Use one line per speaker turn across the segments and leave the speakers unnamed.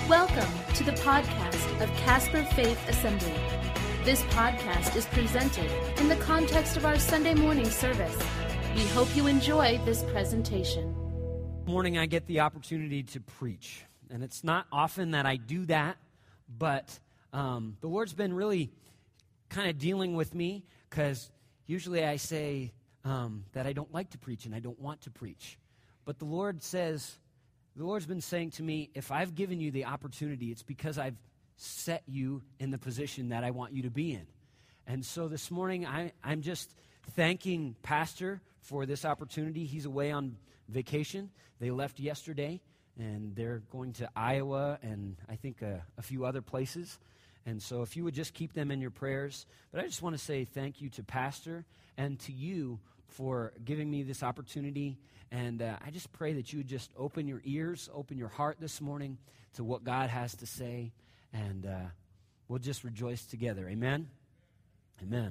Welcome to the podcast of Casper Faith Assembly. This podcast is presented in the context of our Sunday morning service. We hope you enjoy this presentation.
Morning I get the opportunity to preach, and it's not often that I do that, but the Lord's been really kind of dealing with me, because usually I say that I don't like to preach and I don't want to preach. But the Lord's been saying to me, if I've given you the opportunity, it's because I've set you in the position that I want you to be in. And so this morning, I'm just thanking Pastor for this opportunity. He's away on vacation. They left yesterday, and they're going to Iowa and I think a few other places. And so if you would just keep them in your prayers. But I just want to say thank you to Pastor and to you for giving me this opportunity. And I just pray that you would just open your ears, open your heart this morning to what God has to say. And we'll just rejoice together. Amen? Amen.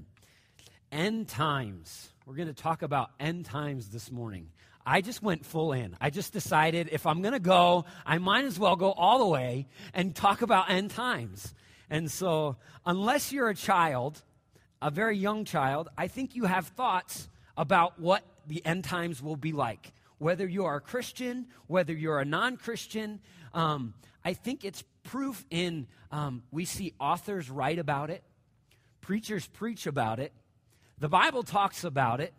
End times. We're going to talk about end times this morning. I just went full in. I just decided if I'm going to go, I might as well go all the way and talk about end times. And so unless you're a child, a very young child, I think you have thoughts about what the end times will be like. Whether you are a Christian, whether you're a non-Christian, I think it's proof in, we see authors write about it, preachers preach about it, the Bible talks about it,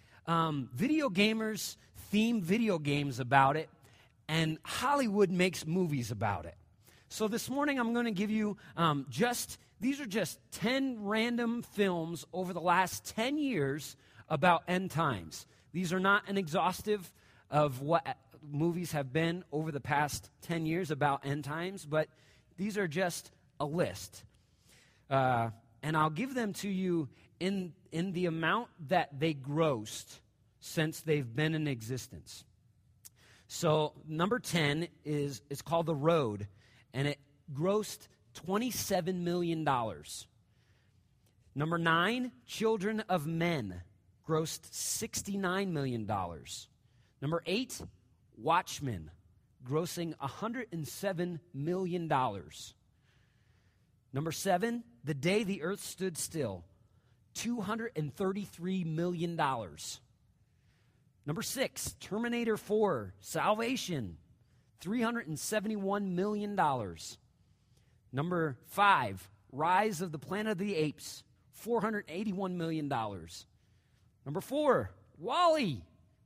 video gamers theme video games about it, and Hollywood makes movies about it. So this morning I'm going to give you these are just 10 random films over the last 10 years about end times. These are not an exhaustive of what movies have been over the past 10 years about end times, but these are just a list. And I'll give them to you in the amount that they grossed since they've been in existence. So number 10 it's called The Road, and it grossed $27 million. Number 9, Children of Men, grossed $69 million. Number 8, Watchmen, grossing $107 million. Number 7, The Day the Earth Stood Still, $233 million. Number 6, Terminator 4, Salvation, $371 million. Number 5, Rise of the Planet of the Apes, $481 million. Number 4, WALL-E,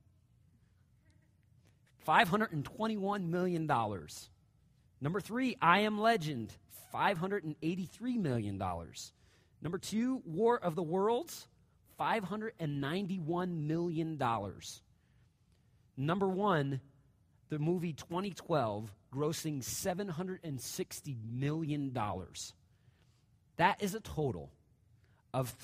$521 million. Number 3, I Am Legend, $583 million. Number 2, War of the Worlds, $591 million. Number 1, the movie 2012, grossing $760 million. That is a total of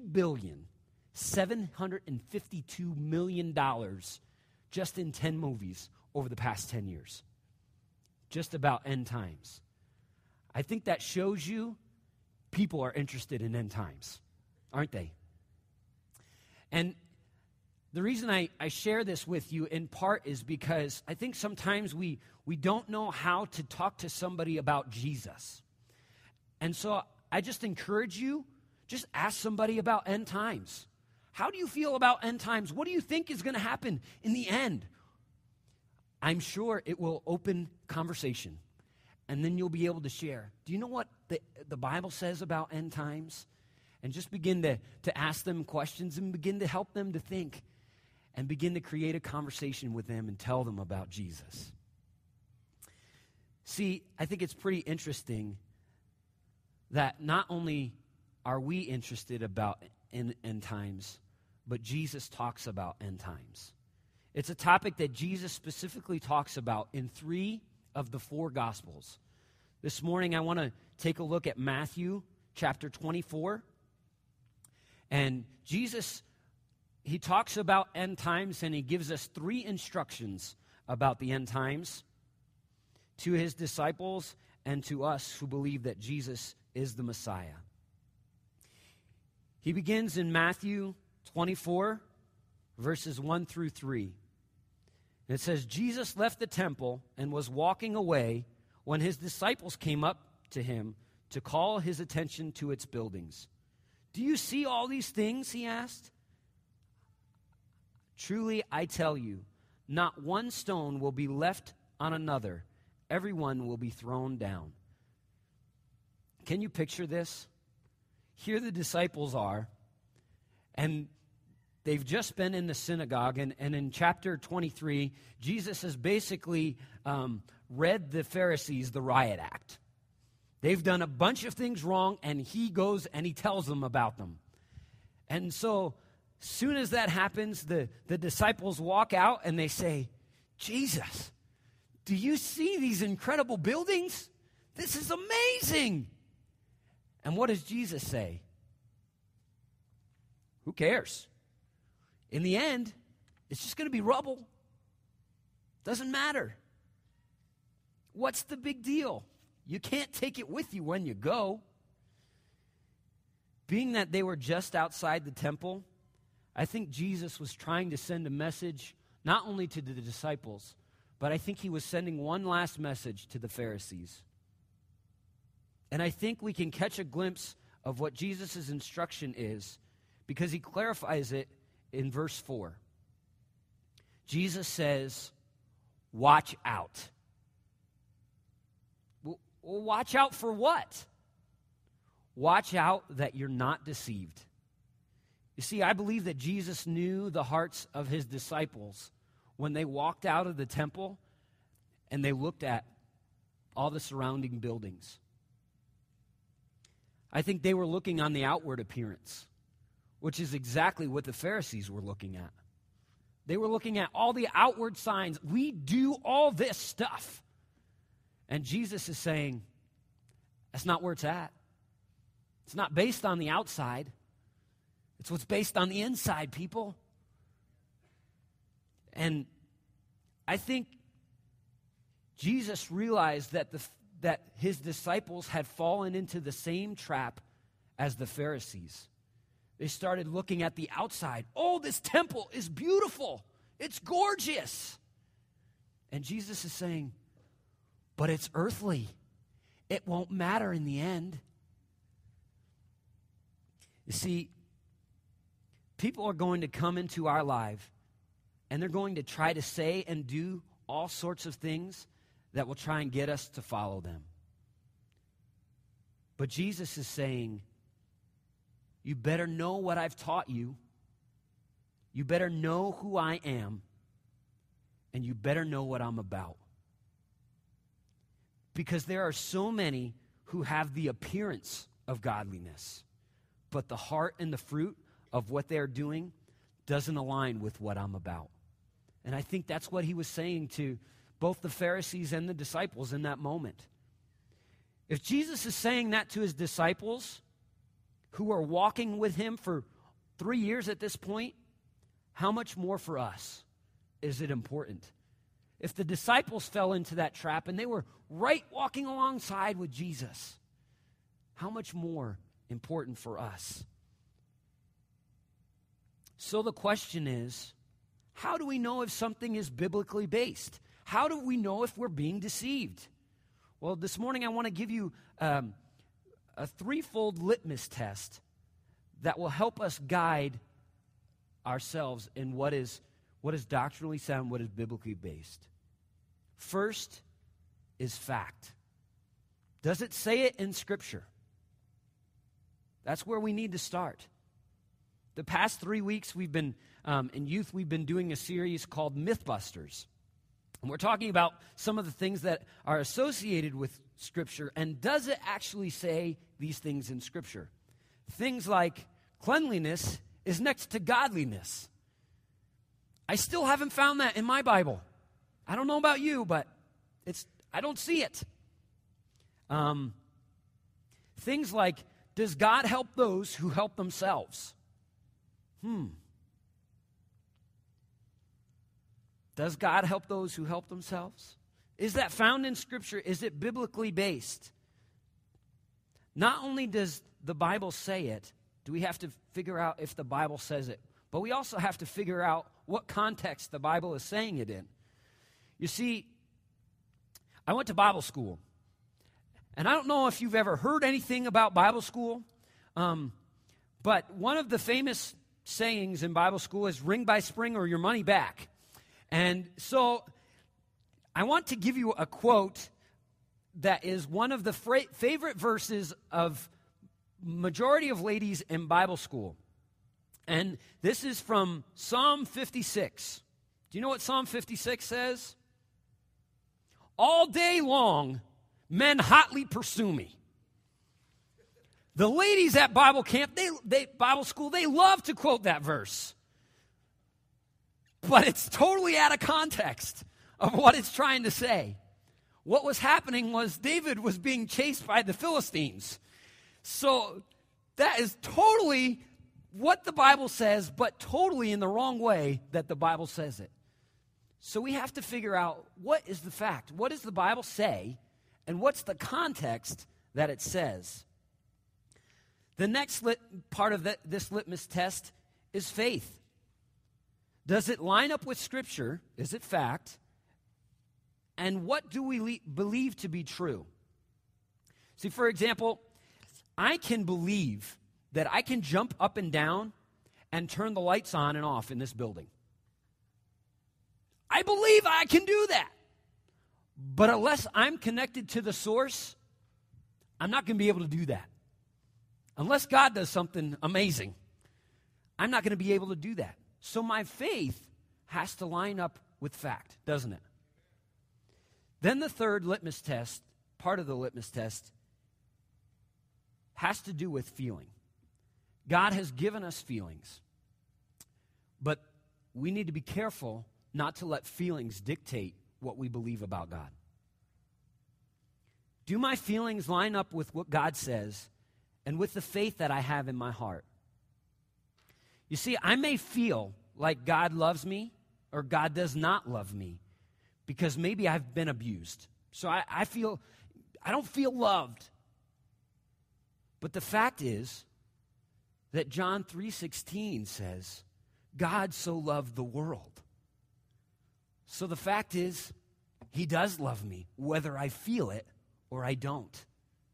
$3,752 million just in 10 movies over the past 10 years. Just about end times. I think that shows you people are interested in end times, aren't they? And the reason I share this with you in part is because I think sometimes we don't know how to talk to somebody about Jesus. And so I just encourage you, just ask somebody about end times. How do you feel about end times? What do you think is going to happen in the end? I'm sure it will open conversation, and then you'll be able to share. Do you know what the Bible says about end times? And just begin to ask them questions and begin to help them to think and begin to create a conversation with them and tell them about Jesus. See, I think it's pretty interesting that not only are we interested about end times, but Jesus talks about end times. It's a topic that Jesus specifically talks about in 3 of the 4 Gospels. This morning I want to take a look at Matthew chapter 24. And Jesus, he talks about end times, and he gives us 3 instructions about the end times to his disciples and to us who believe that Jesus is the Messiah. He begins in Matthew 24, verses 1 through 3. And it says, Jesus left the temple and was walking away when his disciples came up to him to call his attention to its buildings. "Do you see all these things?" he asked. "Truly, I tell you, not one stone will be left on another. Everyone will be thrown down." Can you picture this? Here the disciples are, and they've just been in the synagogue, and in chapter 23, Jesus has basically read the Pharisees the riot act. They've done a bunch of things wrong, and he goes and he tells them about them. And so, soon as that happens, the disciples walk out and they say, "Jesus, do you see these incredible buildings? This is amazing." And what does Jesus say? Who cares? In the end, it's just going to be rubble. Doesn't matter. What's the big deal? You can't take it with you when you go. Being that they were just outside the temple, I think Jesus was trying to send a message not only to the disciples, but I think he was sending one last message to the Pharisees. And I think we can catch a glimpse of what Jesus' instruction is because he clarifies it in verse 4. Jesus says, "Watch out." Well, watch out for what? Watch out that you're not deceived. You see, I believe that Jesus knew the hearts of his disciples when they walked out of the temple and they looked at all the surrounding buildings. I think they were looking on the outward appearance, which is exactly what the Pharisees were looking at. They were looking at all the outward signs. We do all this stuff. And Jesus is saying, that's not where it's at. It's not based on the outside. It's what's based on the inside, people. And I think Jesus realized that his disciples had fallen into the same trap as the Pharisees. They started looking at the outside. "Oh, this temple is beautiful. It's gorgeous." And Jesus is saying, "But it's earthly. It won't matter in the end." You see, people are going to come into our life, and they're going to try to say and do all sorts of things that will try and get us to follow them. But Jesus is saying, you better know what I've taught you. You better know who I am. And you better know what I'm about. Because there are so many who have the appearance of godliness, but the heart and the fruit of what they're doing doesn't align with what I'm about. And I think that's what he was saying to both the Pharisees and the disciples in that moment. If Jesus is saying that to his disciples, who are walking with him for 3 years at this point, how much more for us is it important? If the disciples fell into that trap and they were right walking alongside with Jesus, how much more important for us? So the question is, how do we know if something is biblically based? How do we know if we're being deceived? Well, this morning I want to give you a threefold litmus test that will help us guide ourselves in what is doctrinally sound, what is biblically based. First is fact. Does it say it in Scripture? That's where we need to start. The past 3 weeks we've been, in youth, we've been doing a series called Mythbusters. And we're talking about some of the things that are associated with Scripture, and does it actually say these things in Scripture? Things like cleanliness is next to godliness. I still haven't found that in my Bible. I don't know about you, but I don't see it. Things like, does God help those who help themselves? Does God help those who help themselves? Is that found in Scripture? Is it biblically based? Not only does the Bible say it, do we have to figure out if the Bible says it, but we also have to figure out what context the Bible is saying it in. You see, I went to Bible school, And I don't know if you've ever heard anything about Bible school, but one of the famous sayings in Bible school is ring by spring or your money back. And so I want to give you a quote that is one of the favorite verses of majority of ladies in Bible school. And this is from Psalm 56. Do you know what Psalm 56 says? All day long, men hotly pursue me. The ladies at Bible camp, Bible school, they love to quote that verse. But it's totally out of context of what it's trying to say. What was happening was David was being chased by the Philistines. So that is totally what the Bible says, but totally in the wrong way that the Bible says it. So we have to figure out, what is the fact? What does the Bible say? And what's the context that it says? The next part of this litmus test is faith. Does it line up with Scripture? Is it fact? And what do we believe to be true? See, for example, I can believe that I can jump up and down and turn the lights on and off in this building. I believe I can do that. But unless I'm connected to the source, I'm not going to be able to do that. Unless God does something amazing, I'm not going to be able to do that. So my faith has to line up with fact, doesn't it? Then the third litmus test, part of the litmus test, has to do with feeling. God has given us feelings, but we need to be careful not to let feelings dictate what we believe about God. Do my feelings line up with what God says and with the faith that I have in my heart? You see, I may feel like God loves me or God does not love me because maybe I've been abused. So I don't feel loved. But the fact is that John 3:16 says, God so loved the world. So the fact is, he does love me, whether I feel it or I don't.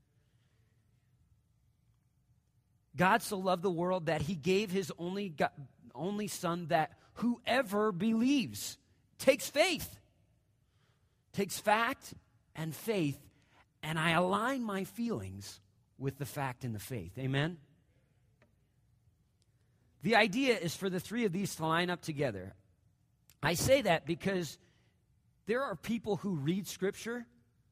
God so loved the world that he gave his only son, that whoever believes takes faith, takes fact and faith, and I align my feelings with the fact and the faith. Amen? The idea is for the three of these to line up together. I say that because there are people who read Scripture,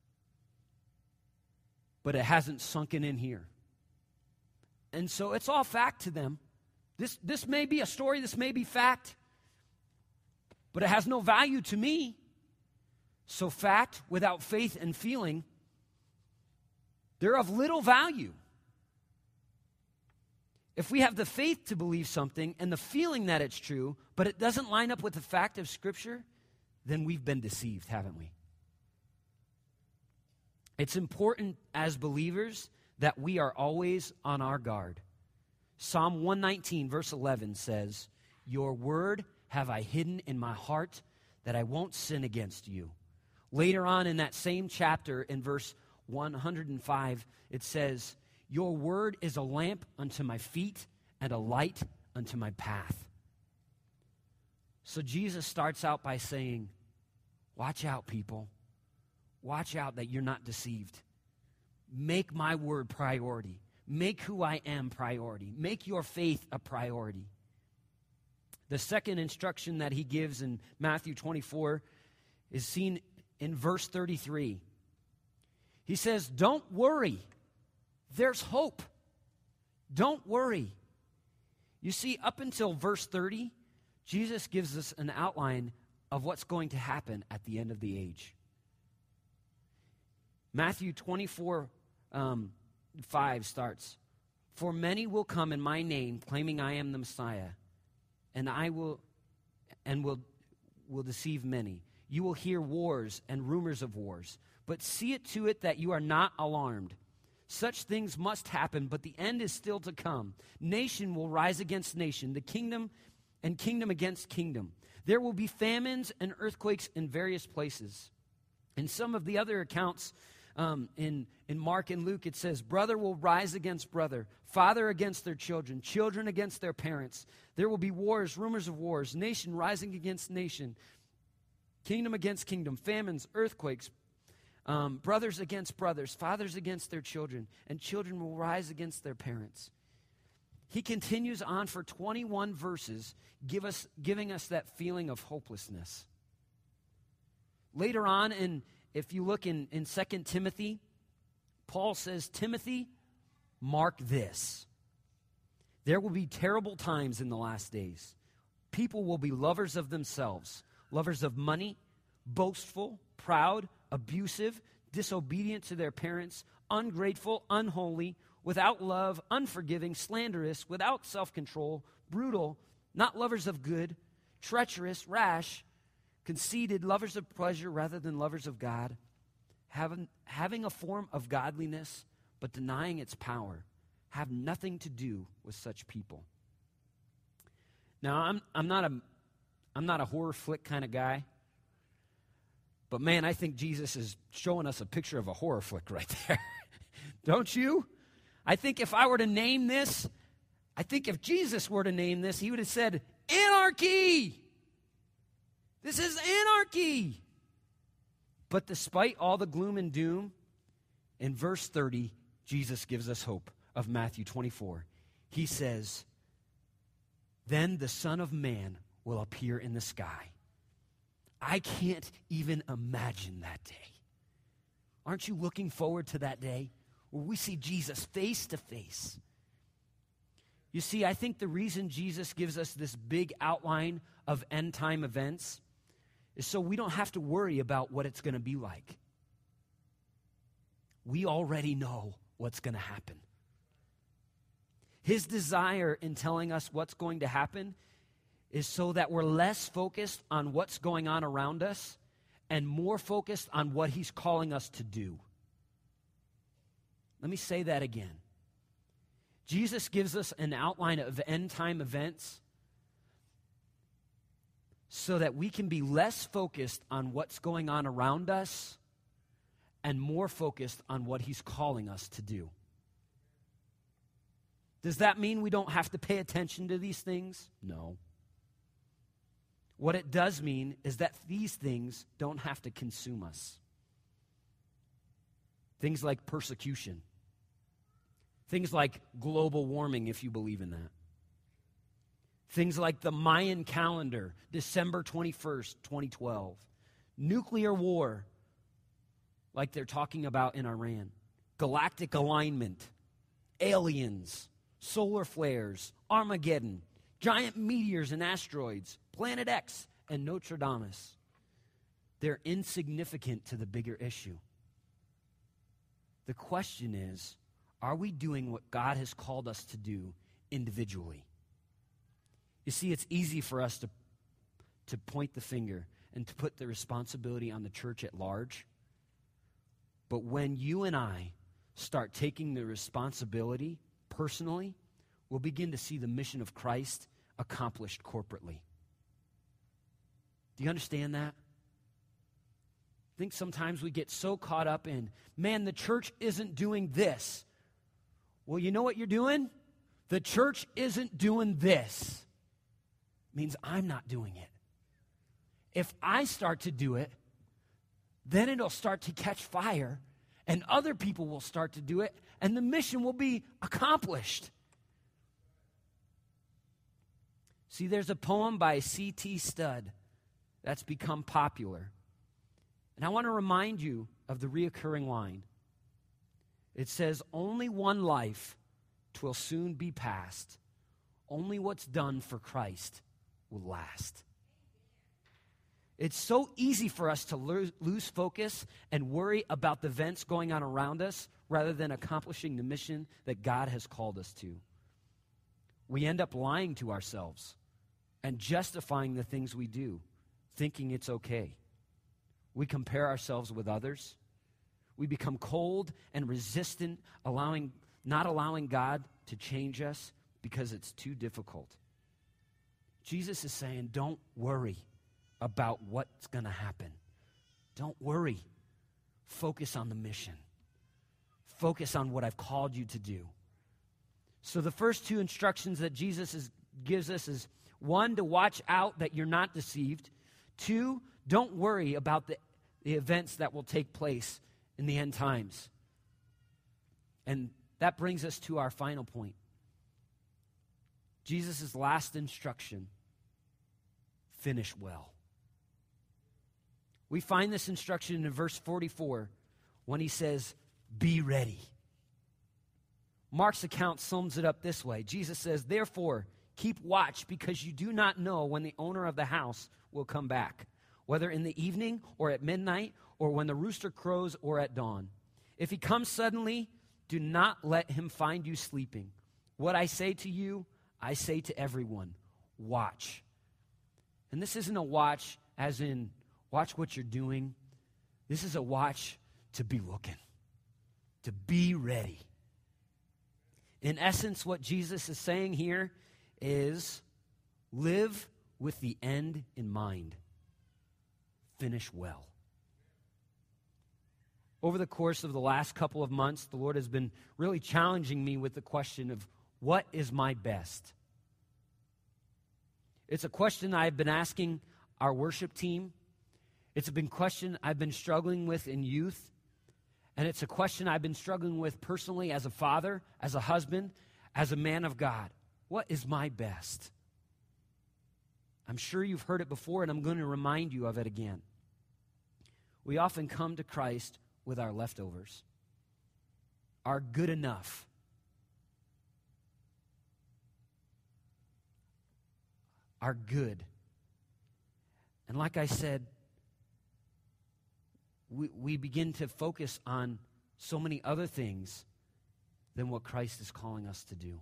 but it hasn't sunken in here. And so it's all fact to them. This may be a story, this may be fact, but it has no value to me. So fact without faith and feeling, they're of little value. If we have the faith to believe something and the feeling that it's true, but it doesn't line up with the fact of Scripture, then we've been deceived, haven't we? It's important as believers that we are always on our guard. Psalm 119, verse 11 says, your word have I hidden in my heart that I won't sin against you. Later on in that same chapter, in verse 105, it says, your word is a lamp unto my feet and a light unto my path. So Jesus starts out by saying, watch out, people. Watch out that you're not deceived. Make my word priority. Make who I am priority. Make your faith a priority. The second instruction that he gives in Matthew 24 is seen in verse 33. He says, don't worry. There's hope. Don't worry. You see, up until verse 30, Jesus gives us an outline of what's going to happen at the end of the age. Matthew 24, 5 starts, for many will come in my name, claiming I am the Messiah, and will deceive many. You will hear wars and rumors of wars, but see it to it that you are not alarmed. Such things must happen, but the end is still to come. Nation will rise against nation, the kingdom and kingdom against kingdom. There will be famines and earthquakes in various places. In some of the other accounts, in Mark and Luke, it says, brother will rise against brother, father against their children, children against their parents. There will be wars, rumors of wars, nation rising against nation, kingdom against kingdom, famines, earthquakes, brothers against brothers, fathers against their children, and children will rise against their parents. He continues on for 21 verses, giving us that feeling of hopelessness. Later on, if you look in 2 Timothy, Paul says, Timothy, mark this. There will be terrible times in the last days. People will be lovers of themselves, lovers of money, boastful, proud, abusive, disobedient to their parents, ungrateful, unholy, without love, unforgiving, slanderous, without self-control, brutal, not lovers of good, treacherous, rash, conceited, lovers of pleasure rather than lovers of God, having a form of godliness but denying its power, have nothing to do with such people. Now, I'm not a horror flick kind of guy, but man, I think Jesus is showing us a picture of a horror flick right there. Don't you? I think if I were to name this, I think if Jesus were to name this, he would have said, anarchy. This is anarchy. But despite all the gloom and doom, in verse 30, Jesus gives us hope of Matthew 24. He says, then the Son of Man will appear in the sky. I can't even imagine that day. Aren't you looking forward to that day where we see Jesus face to face? You see, I think the reason Jesus gives us this big outline of end time events is so we don't have to worry about what it's going to be like. We already know what's going to happen. His desire in telling us what's going to happen is so that we're less focused on what's going on around us and more focused on what he's calling us to do. Let me say that again. Jesus gives us an outline of end-time events so that we can be less focused on what's going on around us and more focused on what he's calling us to do. Does that mean we don't have to pay attention to these things? No. What it does mean is that these things don't have to consume us. Things like persecution. Things like global warming, if you believe in that. Things like the Mayan calendar, December 21st, 2012. Nuclear war, like they're talking about in Iran. Galactic alignment. Aliens. Solar flares. Armageddon. Giant meteors and asteroids. Planet X and Notre Dame. They're insignificant to the bigger issue. The question is, are we doing what God has called us to do individually? You see, it's easy for us to point the finger and to put the responsibility on the church at large. But when you and I start taking the responsibility personally, we'll begin to see the mission of Christ accomplished corporately. Do you understand that? I think sometimes we get so caught up in, man, the church isn't doing this. Well, you know what you're doing? The church isn't doing this. It means I'm not doing it. If I start to do it, then it'll start to catch fire, and other people will start to do it, and the mission will be accomplished. See, there's a poem by C.T. Studd that's become popular. And I want to remind you of the reoccurring line. It says, only one life 'twill soon be past. Only what's done for Christ will last. It's so easy for us to lose focus and worry about the events going on around us rather than accomplishing the mission that God has called us to. We end up lying to ourselves and justifying the things we do, thinking it's okay. We compare ourselves with others. We become cold and resistant, not allowing God to change us because it's too difficult. Jesus is saying, don't worry about what's going to happen. Don't worry. Focus on the mission. focus on what I've called you to do. So the first two instructions that Jesus gives us is, 1, to watch out that you're not deceived. 2, don't worry about the events that will take place in the end times. And that brings us to our final point. Jesus' last instruction, finish well. We find this instruction in verse 44 when he says, be ready. Mark's account sums it up this way. Jesus says, therefore, keep watch, because you do not know when the owner of the house will come back, whether in the evening or at midnight or when the rooster crows or at dawn. If he comes suddenly, do not let him find you sleeping. What I say to you, I say to everyone, watch. And this isn't a watch as in watch what you're doing. This is a watch to be looking, to be ready. In essence, what Jesus is saying here is live with the end in mind. Finish well. Over the course of the last couple of months, the Lord has been really challenging me with the question of what is my best? It's a question I've been asking our worship team. It's a question I've been struggling with in youth. And it's a question I've been struggling with personally as a father, as a husband, as a man of God. What is my best? I'm sure you've heard it before, and I'm going to remind you of it again. We often come to Christ with our leftovers, our good enough. Our good. And like I said, we begin to focus on so many other things than what Christ is calling us to do.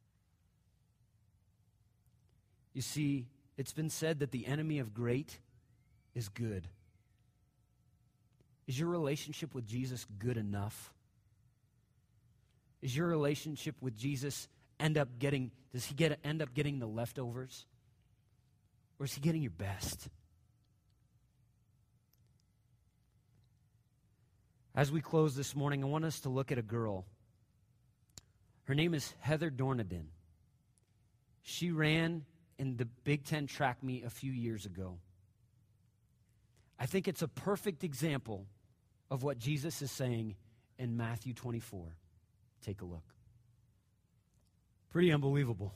You see, it's been said that the enemy of great is good. Is your relationship with Jesus good enough? Is your relationship with Jesus end up getting the leftovers? Or is he getting your best? As we close this morning, I want us to look at a girl. Her name is Heather Dornadin. She ran in the Big Ten track meet a few years ago. I think it's a perfect example of what Jesus is saying in Matthew 24. Take a look. Pretty unbelievable.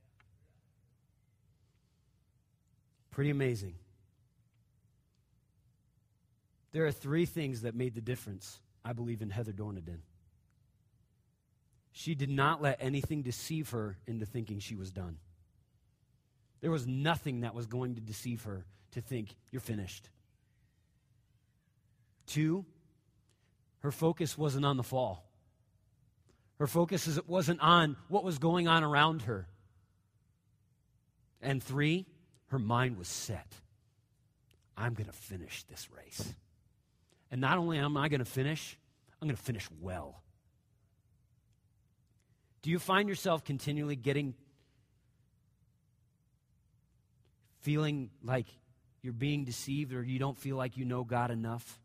Pretty amazing. There are 3 things that made the difference, I believe, in Heather Dornadin. She did not let anything deceive her into thinking she was done. There was nothing that was going to deceive her to think, you're finished. 2, her focus wasn't on the fall. Her focus wasn't on what was going on around her. And 3, her mind was set. I'm going to finish this race. And not only am I going to finish, I'm going to finish well. Do you find yourself continually feeling like you're being deceived, or you don't feel like you know God enough?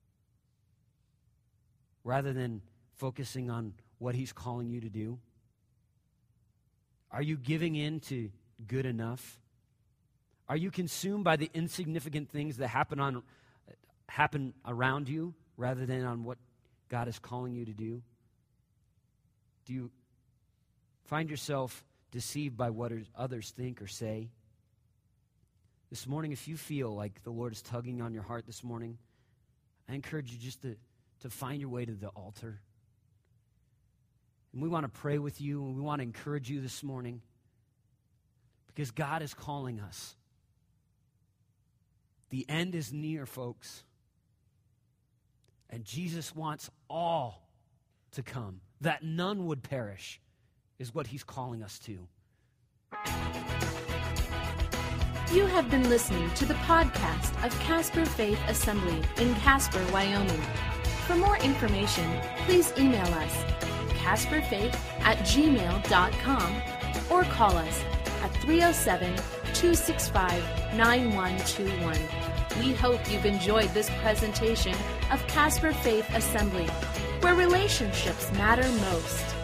Rather than focusing on what he's calling you to do? Are you giving in to good enough? Are you consumed by the insignificant things that happen around you rather than on what God is calling you to do? Do you find yourself deceived by what others think or say? This morning, if you feel like the Lord is tugging on your heart this morning, I encourage you just to find your way to the altar. And we want to pray with you, and we want to encourage you this morning because God is calling us. The end is near, folks. And Jesus wants all to come, that none would perish, is what he's calling us to.
You have been listening to the podcast of Casper Faith Assembly in Casper, Wyoming. For more information, please email us, casperfaith@gmail.com, or call us at 307-265-9121. We hope you've enjoyed this presentation of Casper Faith Assembly. where relationships matter most.